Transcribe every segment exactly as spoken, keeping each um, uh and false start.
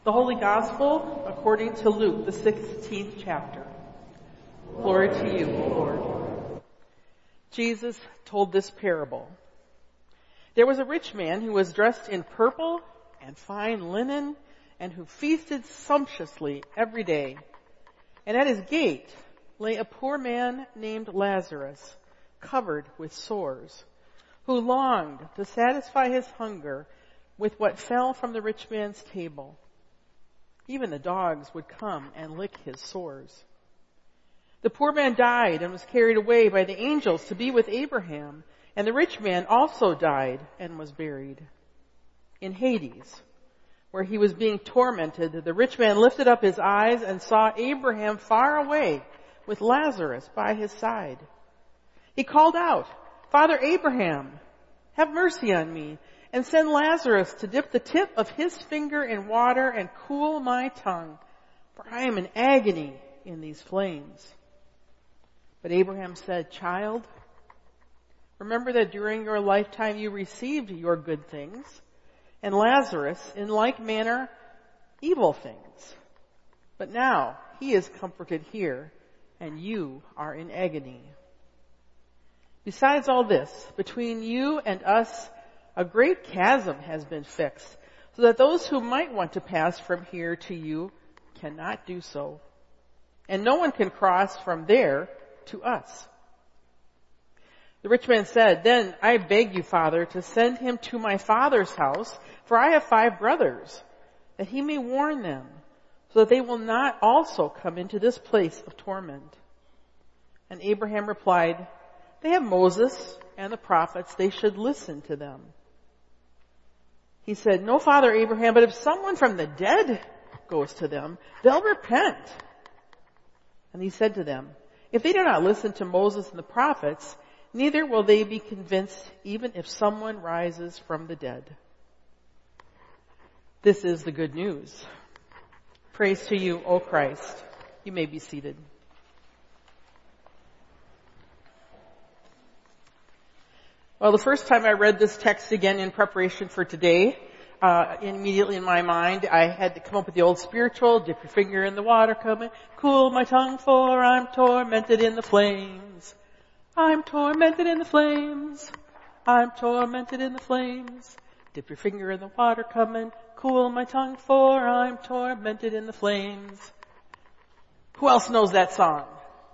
The Holy Gospel according to Luke, the sixteenth chapter. Glory to you, O Lord. Jesus told this parable. There was a rich man who was dressed in purple and fine linen and who feasted sumptuously every day. And at his gate lay a poor man named Lazarus, covered with sores, who longed to satisfy his hunger with what fell from the rich man's table. Even the dogs would come and lick his sores. The poor man died and was carried away by the angels to be with Abraham, and the rich man also died and was buried. In Hades, where he was being tormented, the rich man lifted up his eyes and saw Abraham far away with Lazarus by his side. He called out, "Father Abraham, have mercy on me, and send Lazarus to dip the tip of his finger in water and cool my tongue, for I am in agony in these flames." But Abraham said, "Child, remember that during your lifetime you received your good things, and Lazarus, in like manner, evil things. But now he is comforted here, and you are in agony. Besides all this, between you and us, a great chasm has been fixed, so that those who might want to pass from here to you cannot do so. And no one can cross from there to us." The rich man said, "Then I beg you, Father, to send him to my father's house, for I have five brothers, that he may warn them, so that they will not also come into this place of torment." And Abraham replied, "They have Moses and the prophets, they should listen to them." He said, "No, Father Abraham, but if someone from the dead goes to them, they'll repent." And he said to them, "If they do not listen to Moses and the prophets, neither will they be convinced even if someone rises from the dead." This is the good news. Praise to you, O Christ. You may be seated. Well, the first time I read this text again in preparation for today, uh, immediately in my mind, I had to come up with the old spiritual, dip your finger in the water, come and cool my tongue, for I'm tormented in the flames. I'm tormented in the flames. I'm tormented in the flames. Dip your finger in the water, come and cool my tongue, for I'm tormented in the flames. Who else knows that song?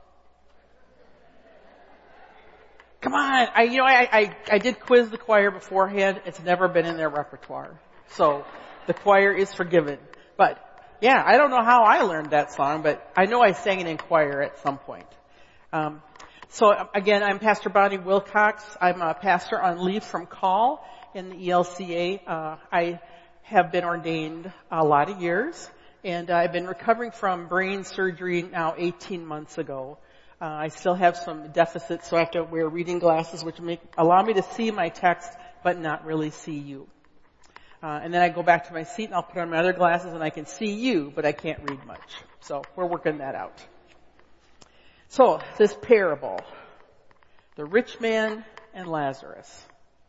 Come on, I, you know, I, I, I did quiz the choir beforehand. It's never been in their repertoire. So, the choir is forgiven. But, yeah, I don't know how I learned that song, but I know I sang it in choir at some point. Um, so, again, I'm Pastor Bonnie Wilcox. I'm a pastor on leave from call in the E L C A. Uh, I have been ordained a lot of years, and I've been recovering from brain surgery now eighteen months ago. Uh, I still have some deficits, so I have to wear reading glasses, which make, allow me to see my text, but not really see you. Uh, and then I go back to my seat and I'll put on my other glasses and I can see you, but I can't read much. So we're working that out. So, this parable. The rich man and Lazarus.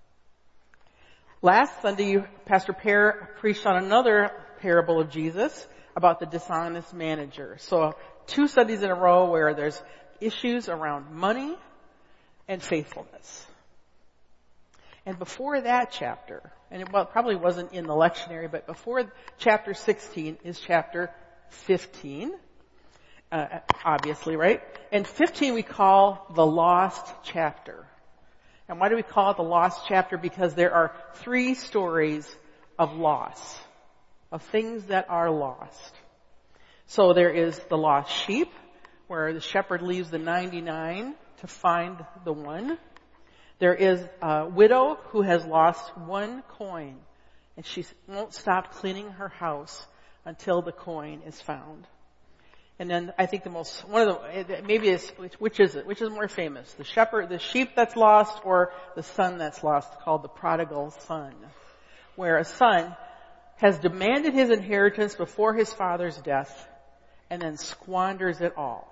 Last Sunday, Pastor Pear preached on another parable of Jesus about the dishonest manager. So, two Sundays in a row where there's issues around money and faithfulness. And before that chapter, and it, well, it probably wasn't in the lectionary, but before chapter sixteen is chapter fifteen, uh, obviously, right? And fifteen we call the lost chapter. And why do we call it the lost chapter? Because there are three stories of loss, of things that are lost. So there is the lost sheep, where the shepherd leaves the ninety-nine to find the one. There is a widow who has lost one coin, and she won't stop cleaning her house until the coin is found. And then I think the most, one of the, maybe it's, which is it? Which is more famous? The shepherd, the sheep that's lost, or the son that's lost, called the prodigal son, where a son has demanded his inheritance before his father's death and then squanders it all.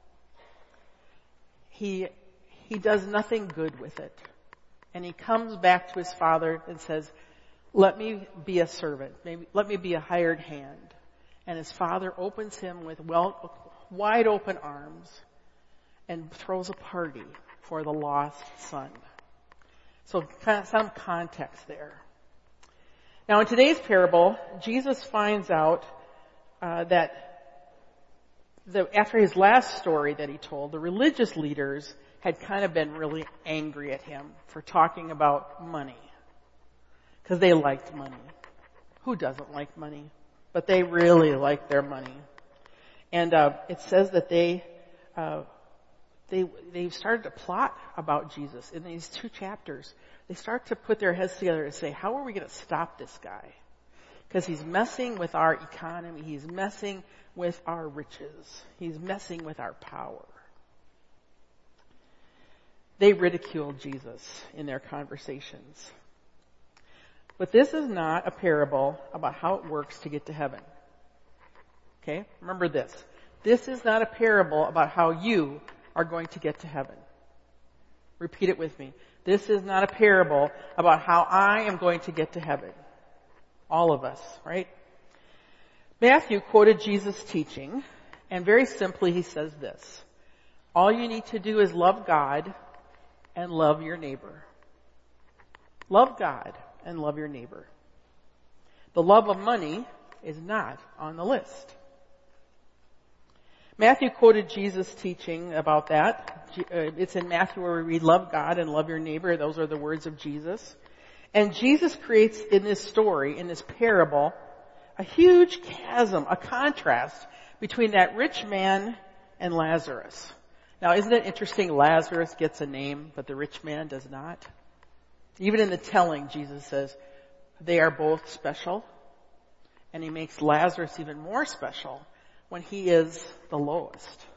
He, he does nothing good with it. And he comes back to his father and says, "Let me be a servant. Maybe, let me be a hired hand." And his father opens him with well, wide open arms and throws a party for the lost son. So kind of some context there. Now in today's parable, Jesus finds out uh, that the, after his last story that he told, the religious leaders had kind of been really angry at him for talking about money. Because they liked money. Who doesn't like money? But they really liked their money. And uh, it says that they uh, they they started to plot about Jesus in these two chapters. They start to put their heads together and say, how are we going to stop this guy? Because he's messing with our economy. He's messing with our riches. He's messing with our power. They ridiculed Jesus in their conversations. But this is not a parable about how it works to get to heaven. Okay? Remember this. This is not a parable about how you are going to get to heaven. Repeat it with me. This is not a parable about how I am going to get to heaven. All of us, right? Matthew quoted Jesus' teaching, and very simply he says this. All you need to do is love God and love your neighbor. Love God and love your neighbor. The love of money is not on the list. Matthew quoted Jesus' teaching about that. It's in Matthew where we read, love God and love your neighbor. Those are the words of Jesus. And Jesus creates in this story, in this parable, a huge chasm, a contrast between that rich man and Lazarus. Now, isn't it interesting? Lazarus gets a name, but the rich man does not. Even in the telling, Jesus says they are both special. And he makes Lazarus even more special when he is the lowest.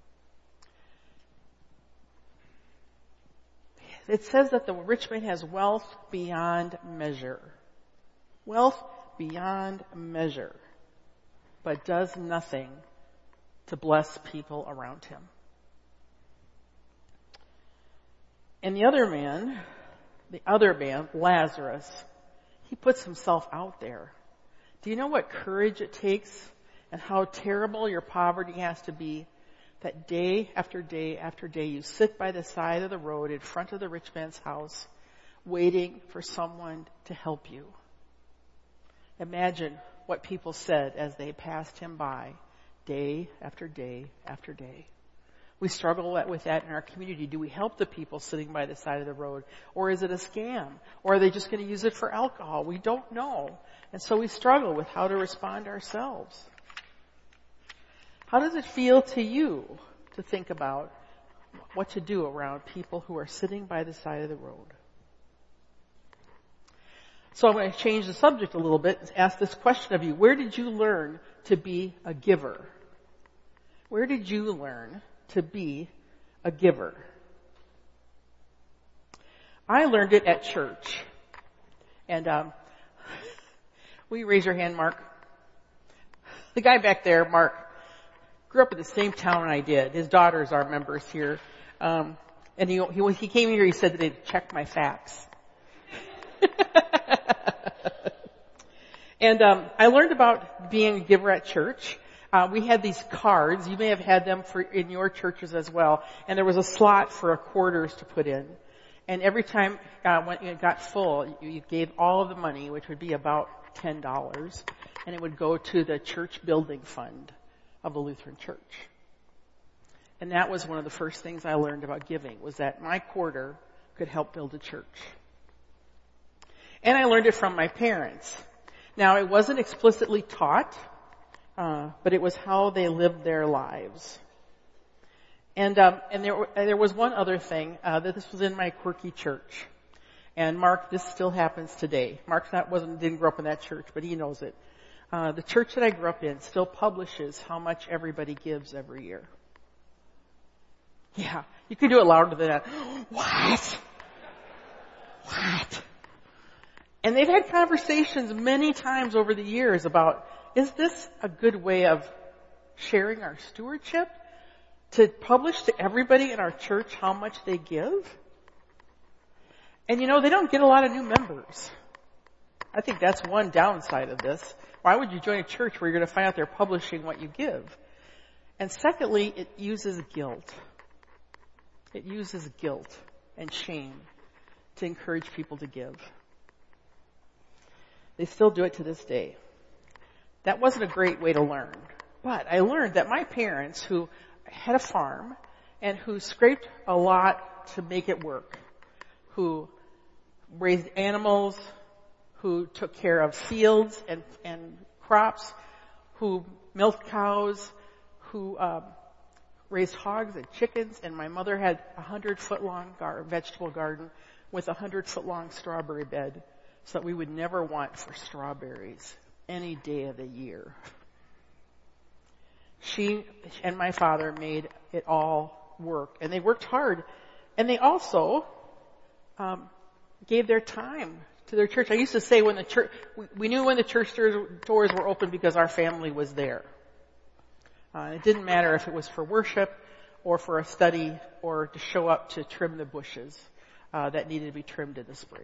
It says that the rich man has wealth beyond measure. Wealth beyond measure. But does nothing to bless people around him. And the other man, the other man, Lazarus, he puts himself out there. Do you know what courage it takes and how terrible your poverty has to be that day after day after day you sit by the side of the road in front of the rich man's house waiting for someone to help you? Imagine what people said as they passed him by day after day after day. We struggle with that in our community. Do we help the people sitting by the side of the road? Or is it a scam? Or are they just going to use it for alcohol? We don't know. And so we struggle with how to respond ourselves. How does it feel to you to think about what to do around people who are sitting by the side of the road? So I'm going to change the subject a little bit and ask this question of you. Where did you learn to be a giver? Where did you learn to be a giver? I learned it at church. And um, will you raise your hand, Mark? The guy back there, Mark, grew up in the same town I did. His daughters are members here. Um, and he, he, when he came here, he said that they'd check my facts. And um, I learned about being a giver at church. Uh, we had these cards. You may have had them for in your churches as well. And there was a slot for a quarters to put in. And every time uh, when it got full, you, you gave all of the money, which would be about ten dollars, and it would go to the church building fund of the Lutheran Church. And that was one of the first things I learned about giving, was that my quarter could help build a church. And I learned it from my parents. Now, it wasn't explicitly taught, uh, but it was how they lived their lives. And um, and there there was one other thing, uh, that this was in my quirky church. And Mark, this still happens today. Mark not, wasn't, didn't grow up in that church, but he knows it. Uh, the church that I grew up in still publishes how much everybody gives every year. Yeah, you could do it louder than that. What? What? And they've had conversations many times over the years about, is this a good way of sharing our stewardship? To publish to everybody in our church how much they give? And you know, they don't get a lot of new members. I think that's one downside of this. Why would you join a church where you're going to find out they're publishing what you give? And secondly, it uses guilt. It uses guilt and shame to encourage people to give. They still do it to this day. That wasn't a great way to learn. But I learned that my parents, who had a farm and who scraped a lot to make it work, who raised animals, who took care of fields and, and crops, who milked cows, who um, raised hogs and chickens, and my mother had a hundred foot long gar- vegetable garden with a hundred foot long strawberry bed so that we would never want for strawberries any day of the year. She and my father made it all work, and they worked hard, and they also um, gave their time to their church. I used to say when the church, we, we knew when the church doors were open because our family was there. Uh, it didn't matter if it was for worship or for a study or to show up to trim the bushes uh, that needed to be trimmed in the spring.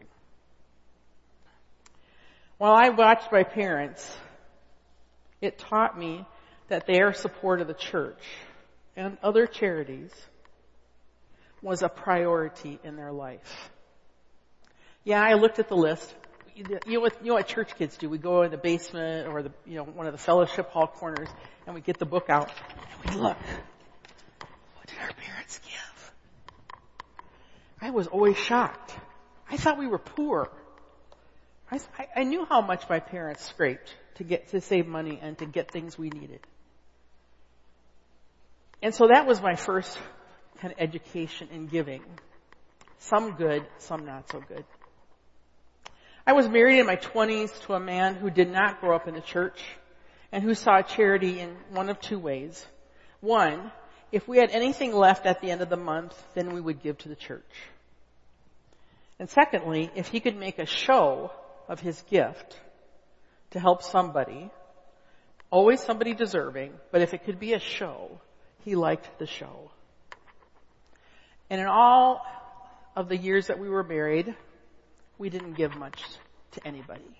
While I watched my parents, it taught me that their support of the church and other charities was a priority in their life. Yeah, I looked at the list. You know what, you know what church kids do? We go in the basement or the, you know, one of the fellowship hall corners and we get the book out and we look. What did our parents give? I was always shocked. I thought we were poor. I, I knew how much my parents scraped to get, to save money and to get things we needed. And so that was my first kind of education in giving. Some good, some not so good. I was married in my twenties to a man who did not grow up in the church and who saw charity in one of two ways. One, if we had anything left at the end of the month, then we would give to the church. And secondly, if he could make a show of his gift to help somebody, always somebody deserving, but if it could be a show, he liked the show. And in all of the years that we were married, we didn't give much to anybody.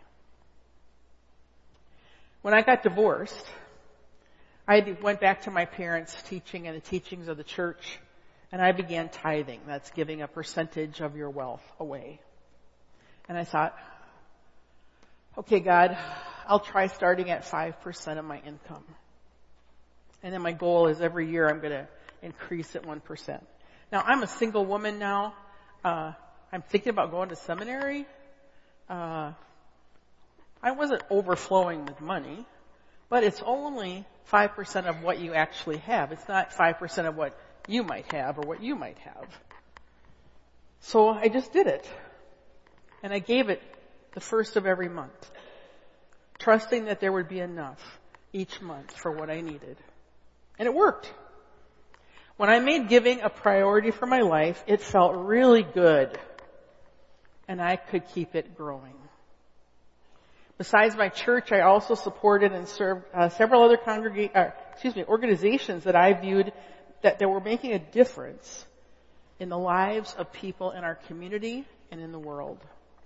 When I got divorced, I went back to my parents' teaching and the teachings of the church, and I began tithing. That's giving a percentage of your wealth away. And I thought, okay, God, I'll try starting at five percent of my income. And then my goal is every year I'm going to increase it one percent. Now, I'm a single woman now. Uh, I'm thinking about going to seminary. Uh, I wasn't overflowing with money, but it's only five percent of what you actually have. It's not five percent of what you might have or what you might have. So I just did it. And I gave it the first of every month, trusting that there would be enough each month for what I needed. And it worked. When I made giving a priority for my life, it felt really good. And I could keep it growing. Besides my church, I also supported and served uh, several other congrega- uh, excuse me, organizations that I viewed that, that were making a difference in the lives of people in our community and in the world.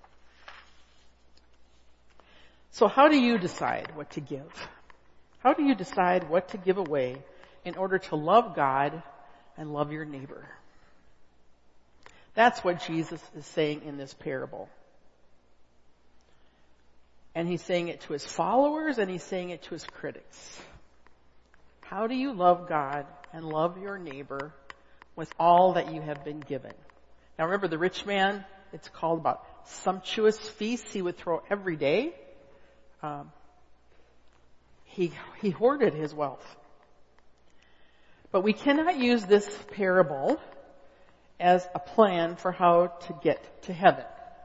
So how do you decide what to give? How do you decide what to give away in order to love God and love your neighbor? That's what Jesus is saying in this parable. And he's saying it to his followers and he's saying it to his critics. How do you love God and love your neighbor with all that you have been given? Now remember the rich man, it's called about sumptuous feasts he would throw every day. Um, he, he hoarded his wealth. But we cannot use this parable as a plan for how to get to heaven.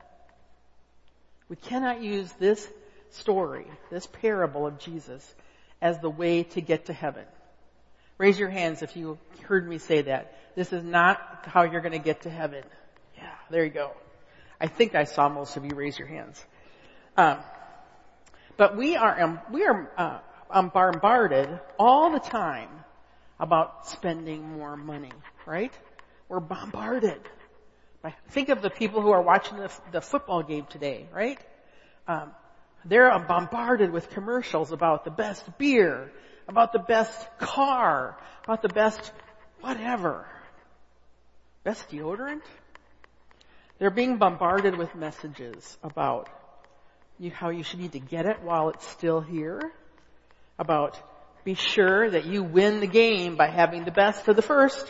We cannot use this story, this parable of Jesus, as the way to get to heaven. Raise your hands if you heard me say that. This is not how you're going to get to heaven. Yeah, there you go. I think I saw most of you raise your hands. Um, but we are um, we are uh, um, bombarded all the time about spending more money, right? We're bombarded. Think of the people who are watching the, the football game today, right? Um, They're bombarded with commercials about the best beer, about the best car, about the best whatever. Best deodorant? They're being bombarded with messages about you, how you should need to get it while it's still here, about be sure that you win the game by having the best of the first.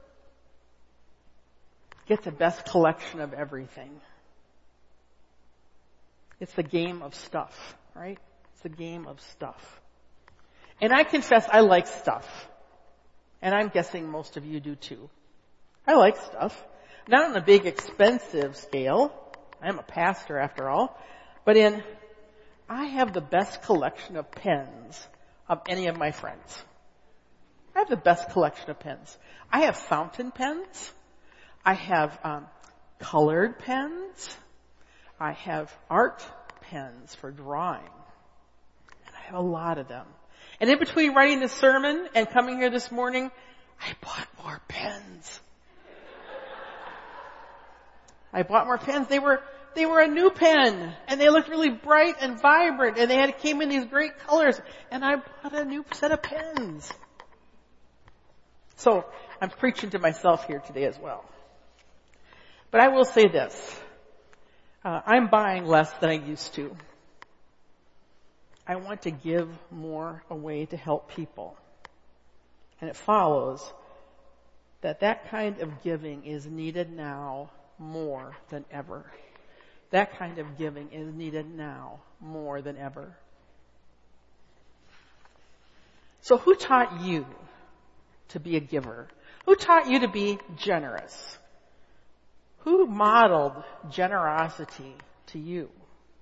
Get the best collection of everything. It's the game of stuff, right? It's the game of stuff. And I confess I like stuff. And I'm guessing most of you do too. I like stuff. Not on a big expensive scale. I'm a pastor after all. But in, I have the best collection of pens of any of my friends. I have the best collection of pens. I have fountain pens. I have um, colored pens. I have art pens for drawing. And I have a lot of them. And in between writing this sermon and coming here this morning, I bought more pens. I bought more pens. They were, they were a new pen. And they looked really bright and vibrant. And they had, came in these great colors. And I bought a new set of pens. So, I'm preaching to myself here today as well. But I will say this. Uh, I'm buying less than I used to. I want to give more away to help people. And it follows that that kind of giving is needed now more than ever. That kind of giving is needed now more than ever. So who taught you to be a giver? Who taught you to be generous? Who modeled generosity to you?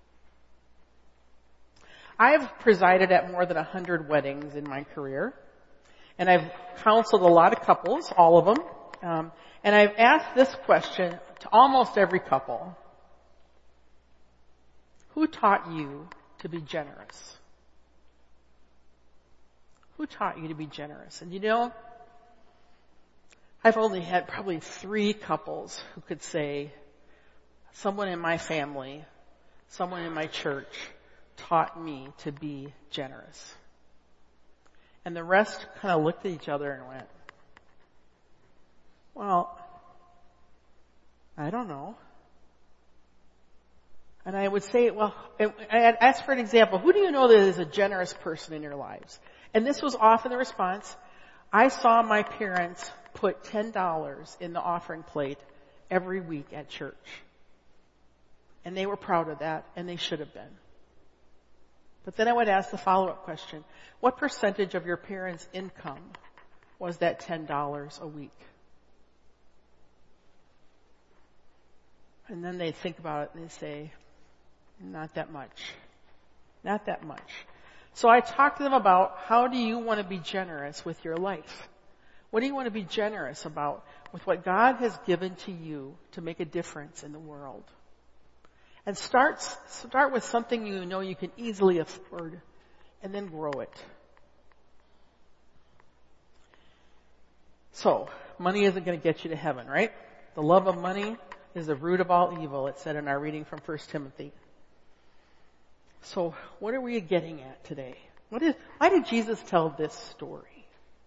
I've presided at more than a hundred weddings in my career. And I've counseled a lot of couples, all of them. Um, and I've asked this question to almost every couple. Who taught you to be generous? Who taught you to be generous? And you know, I've only had probably three couples who could say, someone in my family, someone in my church taught me to be generous. And the rest kind of looked at each other and went, well, I don't know. And I would say, well, I'd ask for an example. Who do you know that is a generous person in your lives? And this was often the response. I saw my parents put ten dollars in the offering plate every week at church. And they were proud of that, and they should have been. But then I would ask the follow-up question. What percentage of your parents' income was that ten dollars a week? And then they think about it and they say, not that much. Not that much. So I talk to them about how do you want to be generous with your life? What do you want to be generous about with what God has given to you to make a difference in the world? And start, start with something you know you can easily afford and then grow it. So, money isn't going to get you to heaven, right? The love of money is the root of all evil, it said in our reading from First Timothy. So, what are we getting at today? What is, why did Jesus tell this story?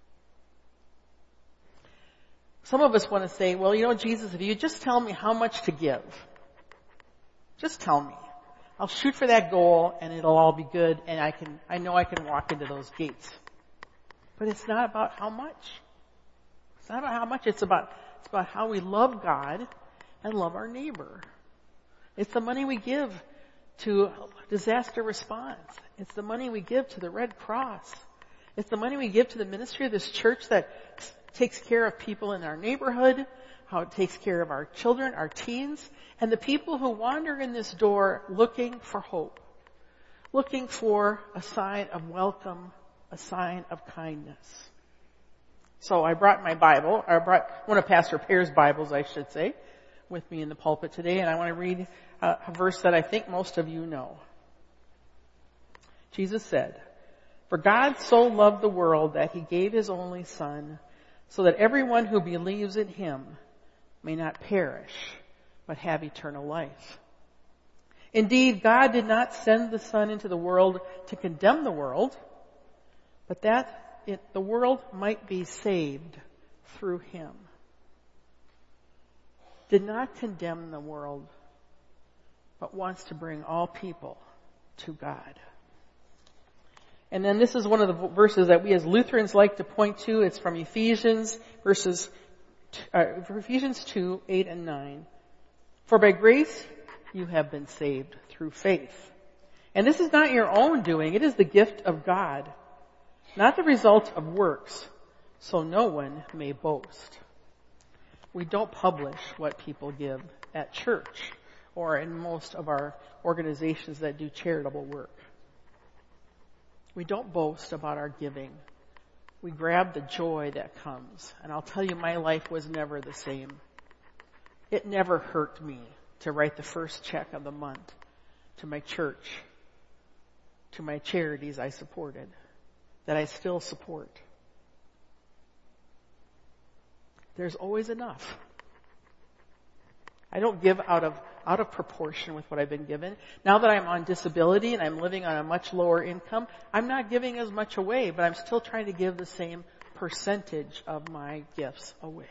Some of us want to say, well, you know, Jesus, if you just tell me how much to give, just tell me. I'll shoot for that goal and it'll all be good and I can, I know I can walk into those gates. But it's not about how much. It's not about how much. It's about, it's about how we love God and love our neighbor. It's the money we give to disaster response. It's the money we give to the Red Cross. It's the money we give to the ministry of this church that takes care of people in our neighborhood, how it takes care of our children, our teens, and the people who wander in this door looking for hope, looking for a sign of welcome, a sign of kindness. So I brought my Bible, I brought one of Pastor Pear's Bibles, I should say, with me in the pulpit today, and I want to read a, a verse that I think most of you know. Jesus said, "For God so loved the world that he gave his only Son, so that everyone who believes in him may not perish, but have eternal life. Indeed, God did not send the Son into the world to condemn the world, but that it, the world might be saved through him. Did not condemn the world, but wants to bring all people to God. And then this is one of the verses that we as Lutherans like to point to. It's from Ephesians, verses, uh, Ephesians two, eight and nine. For by grace you have been saved through faith. And this is not your own doing. It is the gift of God, not the result of works, so no one may boast. We don't publish what people give at church or in most of our organizations that do charitable work. We don't boast about our giving. We grab the joy that comes. And I'll tell you, my life was never the same. It never hurt me to write the first check of the month to my church, to my charities I supported, that I still support. There's always enough. I don't give out of out of proportion with what I've been given. Now that I'm on disability and I'm living on a much lower income, I'm not giving as much away, but I'm still trying to give the same percentage of my gifts away.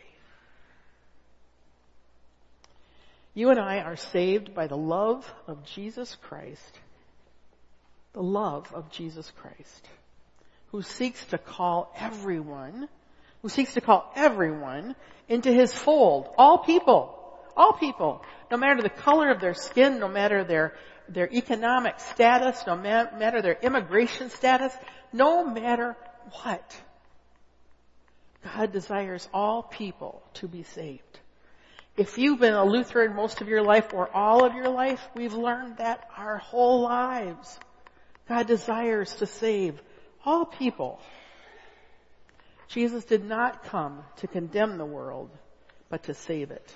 You and I are saved by the love of Jesus Christ, the love of Jesus Christ, who seeks to call everyone, who seeks to call everyone into his fold, all people. All people, no matter the color of their skin, no matter their, their economic status, no ma- matter their immigration status, no matter what. God desires all people to be saved. If you've been a Lutheran most of your life or all of your life, we've learned that our whole lives. God desires to save all people. Jesus did not come to condemn the world, but to save it.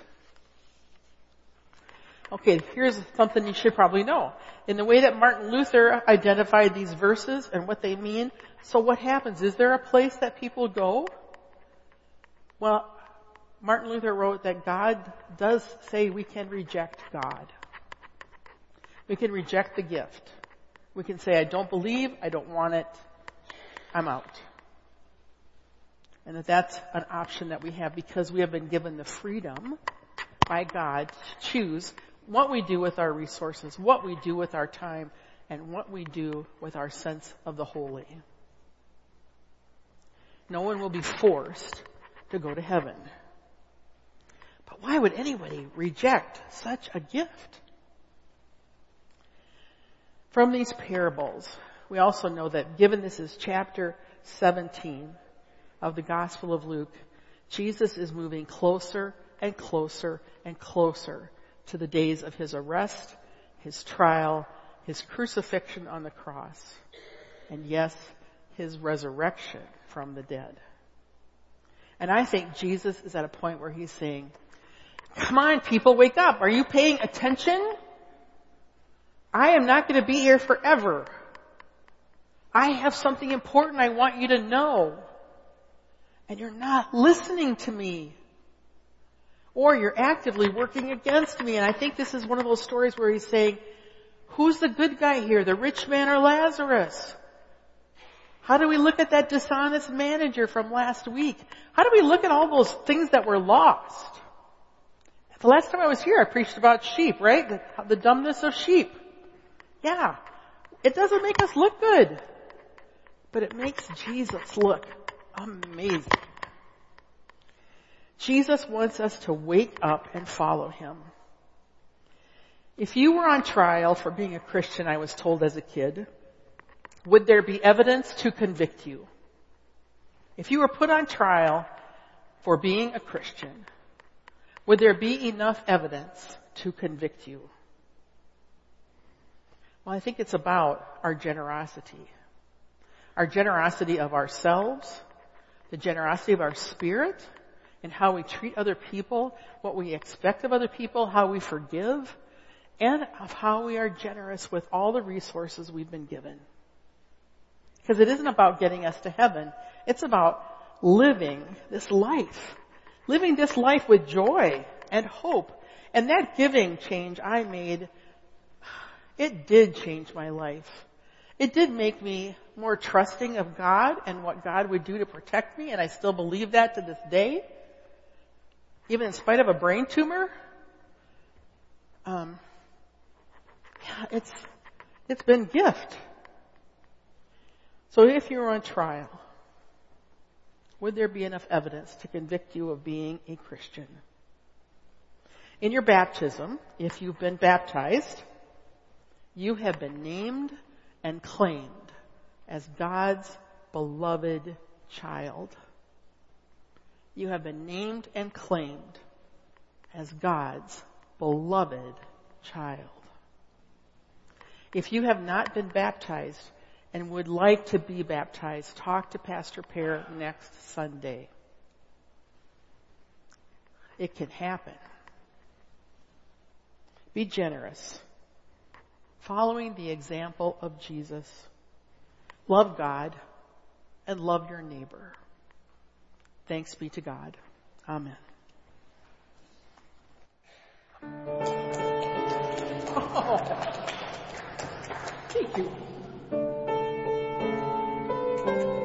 Okay, here's something you should probably know. In the way that Martin Luther identified these verses and what they mean, so what happens? Is there a place that people go? Well, Martin Luther wrote that God does say we can reject God. We can reject the gift. We can say, I don't believe, I don't want it, I'm out. And that that's an option that we have because we have been given the freedom by God to choose what we do with our resources, what we do with our time, and what we do with our sense of the holy. No one will be forced to go to heaven. But why would anybody reject such a gift? From these parables, we also know that given this is chapter seventeen of the Gospel of Luke, Jesus is moving closer and closer and closer to the days of his arrest, his trial, his crucifixion on the cross, and yes, his resurrection from the dead. And I think Jesus is at a point where he's saying, come on people, wake up. Are you paying attention? I am not going to be here forever. I have something important I want you to know. And you're not listening to me. Or you're actively working against me. And I think this is one of those stories where he's saying, who's the good guy here, the rich man or Lazarus? How do we look at that dishonest manager from last week? How do we look at all those things that were lost? The last time I was here, I preached about sheep, right? The, the dumbness of sheep. Yeah. It doesn't make us look good, but it makes Jesus look amazing. Jesus wants us to wake up and follow him. If you were on trial for being a Christian, I was told as a kid, would there be evidence to convict you? If you were put on trial for being a Christian, would there be enough evidence to convict you? Well, I think it's about our generosity. Our generosity of ourselves, the generosity of our spirit, and how we treat other people, what we expect of other people, how we forgive, and of how we are generous with all the resources we've been given. Because it isn't about getting us to heaven. It's about living this life. Living this life with joy and hope. And that giving change I made It did change my life. It did make me more trusting of God and what God would do to protect me, and I still believe that to this day. Even in spite of a brain tumor. Um, yeah, it's, it's been a gift. So if you're on trial, would there be enough evidence to convict you of being a Christian? In your baptism, if you've been baptized, you have been named and claimed as God's beloved child. You have been named and claimed as God's beloved child. If you have not been baptized and would like to be baptized, talk to Pastor Pear next Sunday. It can happen. Be generous, following the example of Jesus. Love God and love your neighbor. Thanks be to God. Amen. Oh, thank you.